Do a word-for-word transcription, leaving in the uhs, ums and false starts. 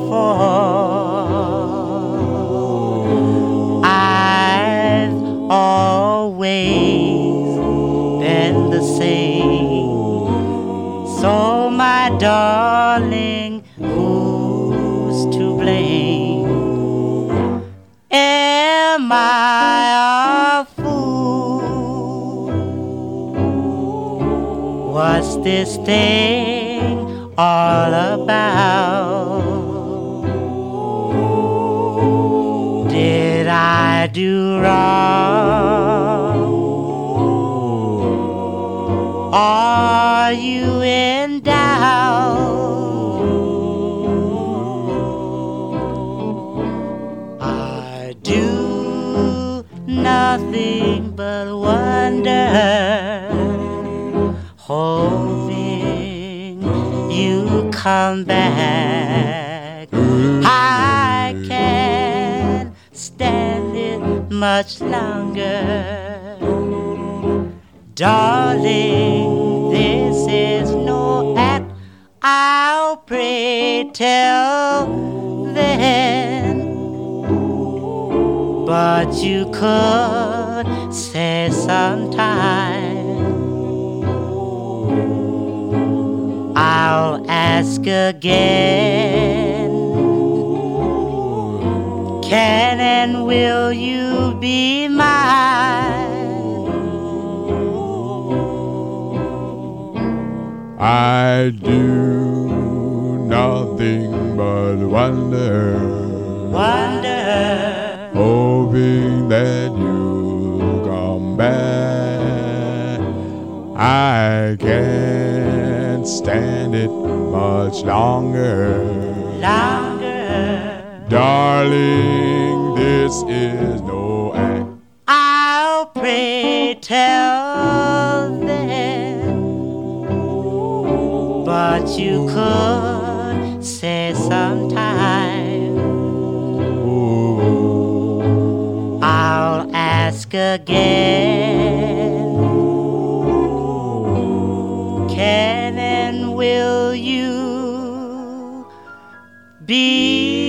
before. I've always been the same. So, my darling, who's to blame? Am I a fool? What's this thing all about? Did I do wrong? Are you in doubt? I do nothing but wonder, hoping you come back. I can't stand it much longer. Darling, this is no act. I'll pray till then. But you could say sometime I'll ask again. Can and will you be mine? I do nothing but wonder, Wonder, hoping that you'll come back. I can't stand it much longer. longer. Darling, this is no act. I'll pray till then. But you could say sometime I'll ask again. Can and will you be